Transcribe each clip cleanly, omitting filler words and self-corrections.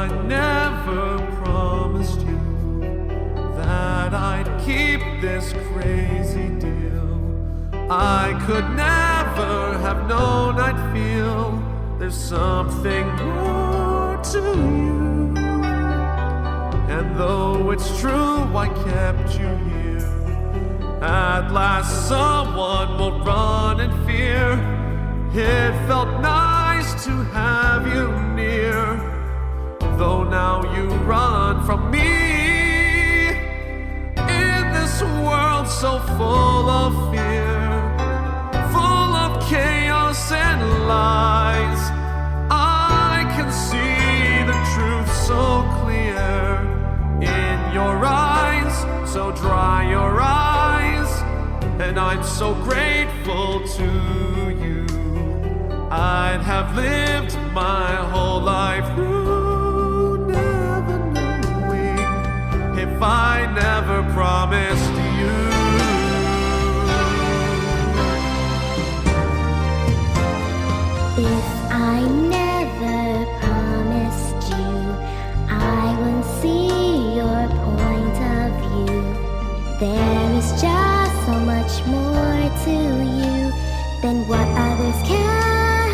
I never promised you that I'd keep this crazy deal. I could never have known I'd feel there's something more to you. And though it's true I kept you here, at last someone will run in fear. It felt nice to have you near, though now you run from me. In this world so full of fear, full of chaos and lies, I can see the truth so clear in your eyes. So dry your eyes, and I'm so grateful to you. I'd have lived my whole life through never knowing if I never promised you. If I never promised you, I won't see your point of view. There is just so much more to you than what others can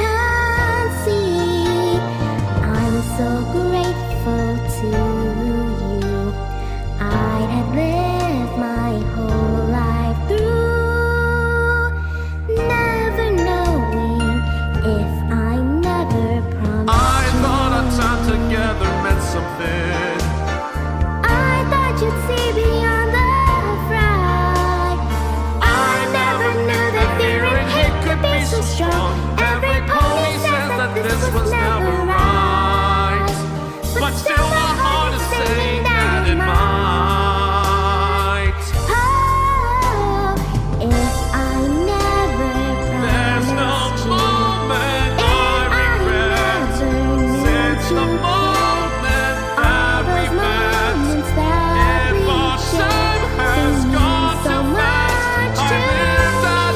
see. I'm so grateful to you. I'd have lived my whole life through never knowing if I never promised I you. thought our time together meant something. I thought you'd see beyond the fright. I never knew that fear and hate could be so strong. Every pony says that this was never right, but still my heart is saying that it might. Oh, if I never There's no promised you, moment if I regret since the moment that we met. If our time has gone too fast, I lived at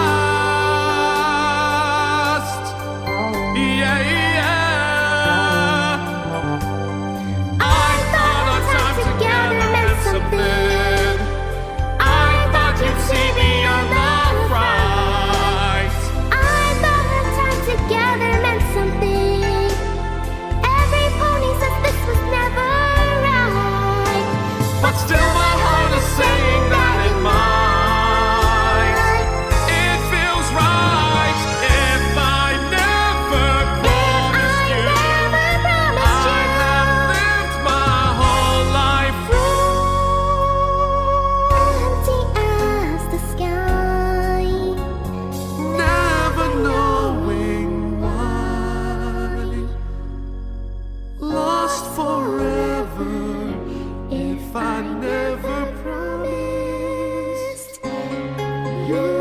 last. Yeah, yeah. I thought our time together meant something. I thought you'd see beyond the fright. I thought our time together meant something. Every pony says this was never right, But still my heart is saying that it might. It feels right if I never promised you. I have lived my whole life empty as the sky. never knowing why. Lost forever if I never promised you.